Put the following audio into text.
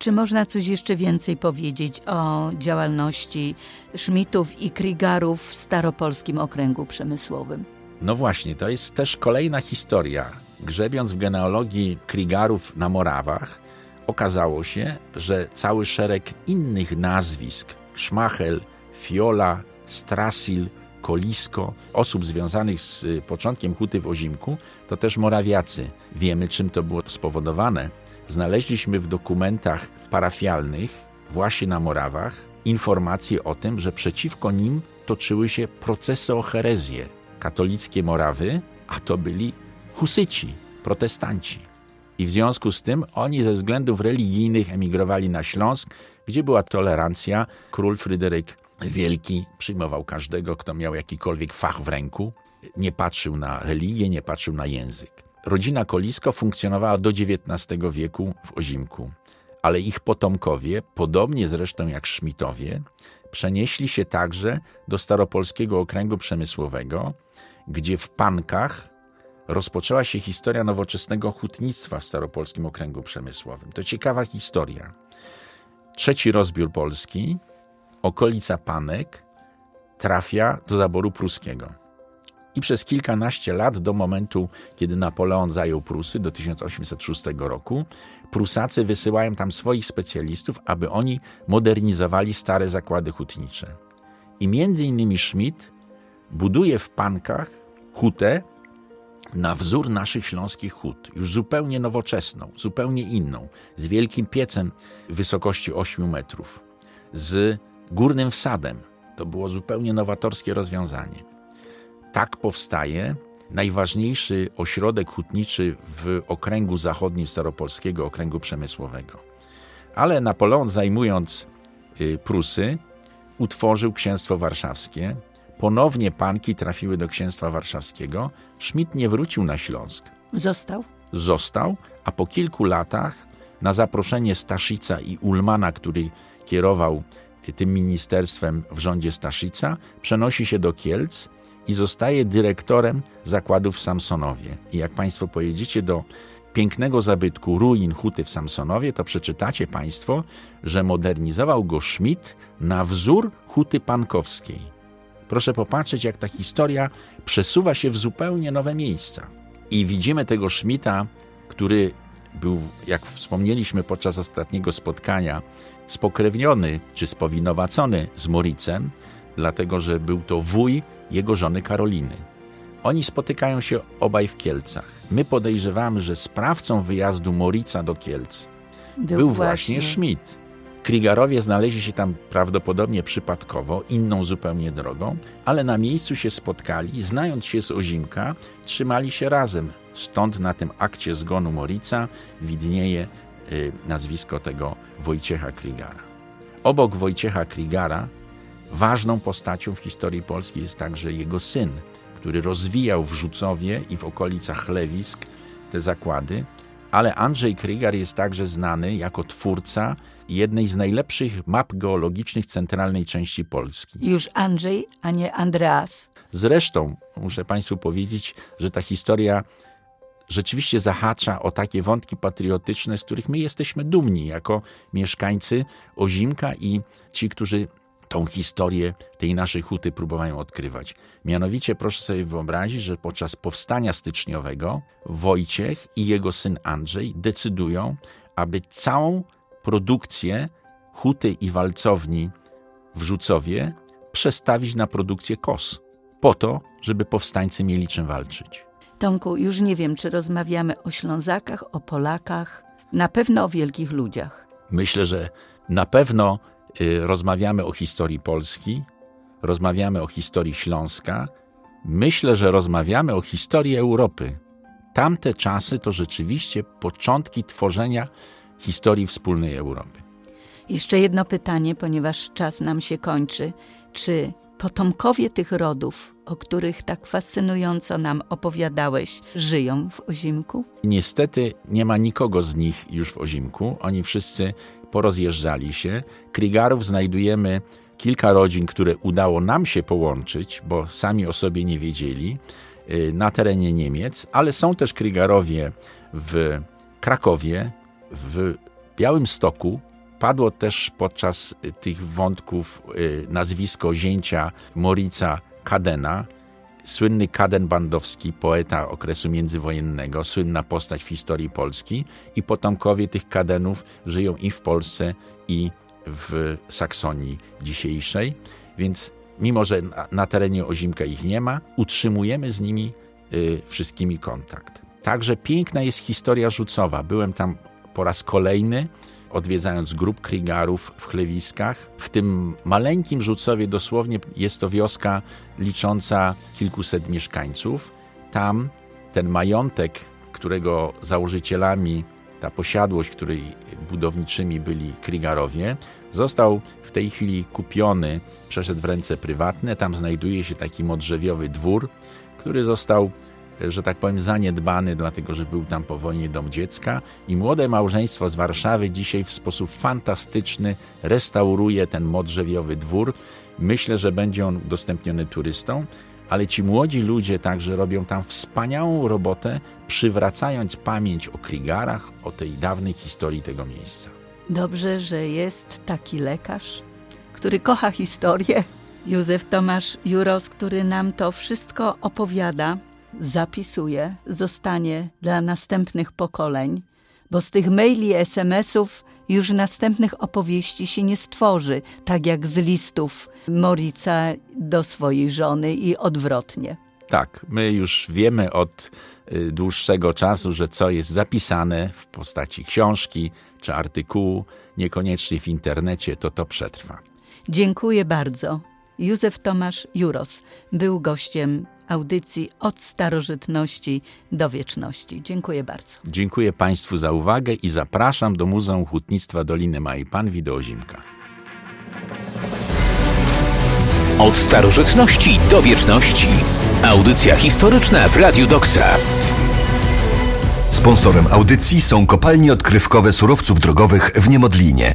Czy można coś jeszcze więcej powiedzieć o działalności Schmidtów i Krygarów w Staropolskim Okręgu Przemysłowym? No właśnie, to jest też kolejna historia. Grzebiąc w genealogii Krygarów na Morawach, okazało się, że cały szereg innych nazwisk, Szmachel, Fiola, Strasil, Kolisko, osób związanych z początkiem huty w Ozimku, to też Morawiacy. Wiemy, czym to było spowodowane. Znaleźliśmy w dokumentach parafialnych właśnie na Morawach informacje o tym, że przeciwko nim toczyły się procesy o herezję. Katolickie Morawy, a to byli husyci, protestanci. I w związku z tym oni ze względów religijnych emigrowali na Śląsk, gdzie była tolerancja. Król Fryderyk Wielki przyjmował każdego, kto miał jakikolwiek fach w ręku. Nie patrzył na religię, nie patrzył na język. Rodzina Kolisko funkcjonowała do XIX wieku w Ozimku, ale ich potomkowie, podobnie zresztą jak Schmidtowie, przenieśli się także do Staropolskiego Okręgu Przemysłowego, gdzie w Pankach rozpoczęła się historia nowoczesnego hutnictwa w Staropolskim Okręgu Przemysłowym. To ciekawa historia. Trzeci rozbiór Polski, okolica Panek, trafia do zaboru pruskiego. I przez kilkanaście lat, do momentu, kiedy Napoleon zajął Prusy, do 1806 roku, Prusacy wysyłają tam swoich specjalistów, aby oni modernizowali stare zakłady hutnicze. I między innymi Schmidt buduje w Pankach hutę na wzór naszych śląskich hut, już zupełnie nowoczesną, zupełnie inną, z wielkim piecem wysokości 8 metrów, z górnym wsadem. To było zupełnie nowatorskie rozwiązanie. Tak powstaje najważniejszy ośrodek hutniczy w okręgu zachodnim Staropolskiego Okręgu Przemysłowego. Ale Napoleon, zajmując Prusy, utworzył Księstwo Warszawskie. Ponownie Panki trafiły do Księstwa Warszawskiego. Schmidt nie wrócił na Śląsk. Został, a po kilku latach na zaproszenie Staszica i Ulmana, który kierował tym ministerstwem w rządzie Staszica, przenosi się do Kielc i zostaje dyrektorem zakładów w Samsonowie. I jak Państwo pojedziecie do pięknego zabytku ruin huty w Samsonowie, to przeczytacie Państwo, że modernizował go Schmidt na wzór huty pankowskiej. Proszę popatrzeć, jak ta historia przesuwa się w zupełnie nowe miejsca. I widzimy tego Schmidta, który był, jak wspomnieliśmy podczas ostatniego spotkania, spokrewniony czy spowinowacony z Moricem, dlatego że był to wuj jego żony Karoliny. Oni spotykają się obaj w Kielcach. My podejrzewamy, że sprawcą wyjazdu Morica do Kielc był właśnie Schmidt. Krygarowie znaleźli się tam prawdopodobnie przypadkowo, inną zupełnie drogą, ale na miejscu się spotkali, znając się z Ozimka, trzymali się razem. Stąd na tym akcie zgonu Morica widnieje nazwisko tego Wojciecha Krygara. Obok Wojciecha Krygara ważną postacią w historii Polski jest także jego syn, który rozwijał w Rzucowie i w okolicach Chlewisk te zakłady, ale Andrzej Krygar jest także znany jako twórca jednej z najlepszych map geologicznych centralnej części Polski. Już Andrzej, a nie Andreas. Zresztą muszę Państwu powiedzieć, że ta historia rzeczywiście zahacza o takie wątki patriotyczne, z których my jesteśmy dumni jako mieszkańcy Ozimka i ci, którzy tą historię tej naszej huty próbowają odkrywać. Mianowicie proszę sobie wyobrazić, że podczas powstania styczniowego Wojciech i jego syn Andrzej decydują, aby całą produkcję huty i walcowni w Rzucowie przestawić na produkcję kos, po to, żeby powstańcy mieli czym walczyć. Tomku, już nie wiem, czy rozmawiamy o Ślązakach, o Polakach, na pewno o wielkich ludziach. Myślę, że na pewno rozmawiamy o historii Polski, rozmawiamy o historii Śląska. Myślę, że rozmawiamy o historii Europy. Tamte czasy to rzeczywiście początki tworzenia historii wspólnej Europy. Jeszcze jedno pytanie, ponieważ czas nam się kończy. Czy potomkowie tych rodów, o których tak fascynująco nam opowiadałeś, żyją w Ozimku? Niestety nie ma nikogo z nich już w Ozimku. Oni wszyscy porozjeżdżali się. Krygarów znajdujemy kilka rodzin, które udało nam się połączyć, bo sami o sobie nie wiedzieli, na terenie Niemiec, ale są też Krygarowie w Krakowie, w Białymstoku, Padło też podczas tych wątków nazwisko zięcia Moritza Kadena, słynny Kaden Bandowski, poeta okresu międzywojennego, słynna postać w historii Polski, i potomkowie tych Kadenów żyją i w Polsce, i w Saksonii dzisiejszej. Więc mimo, że na terenie Ozimka ich nie ma, utrzymujemy z nimi wszystkimi kontakt. Także piękna jest historia Rzucowa. Byłem tam po raz kolejny, odwiedzając grup Krygarów w Chlewiskach. W tym maleńkim Rzucowie dosłownie jest to wioska licząca kilkuset mieszkańców. Tam ten majątek, którego założycielami, ta posiadłość, której budowniczymi byli Krygarowie, został w tej chwili kupiony, przeszedł w ręce prywatne. Tam znajduje się taki modrzewiowy dwór, który został, że tak powiem, zaniedbany, dlatego że był tam po wojnie dom dziecka, i młode małżeństwo z Warszawy dzisiaj w sposób fantastyczny restauruje ten modrzewiowy dwór. Myślę, że będzie on udostępniony turystom, ale ci młodzi ludzie także robią tam wspaniałą robotę, przywracając pamięć o Krygarach, o tej dawnej historii tego miejsca. Dobrze, że jest taki lekarz, który kocha historię. Józef Tomasz Juros, który nam to wszystko opowiada, zapisuje, zostanie dla następnych pokoleń, bo z tych maili, SMS-ów już następnych opowieści się nie stworzy, tak jak z listów Moritza do swojej żony i odwrotnie. Tak, my już wiemy od dłuższego czasu, że co jest zapisane w postaci książki czy artykułu, niekoniecznie w internecie, to przetrwa. Dziękuję bardzo. Józef Tomasz Juros był gościem audycji Od starożytności do wieczności. Dziękuję bardzo. Dziękuję Państwu za uwagę i zapraszam do Muzeum Hutnictwa Doliny Małej do Ozimka. Od starożytności do wieczności. Audycja historyczna w Radiu Doksa. Sponsorem audycji są kopalnie odkrywkowe surowców drogowych w Niemodlinie.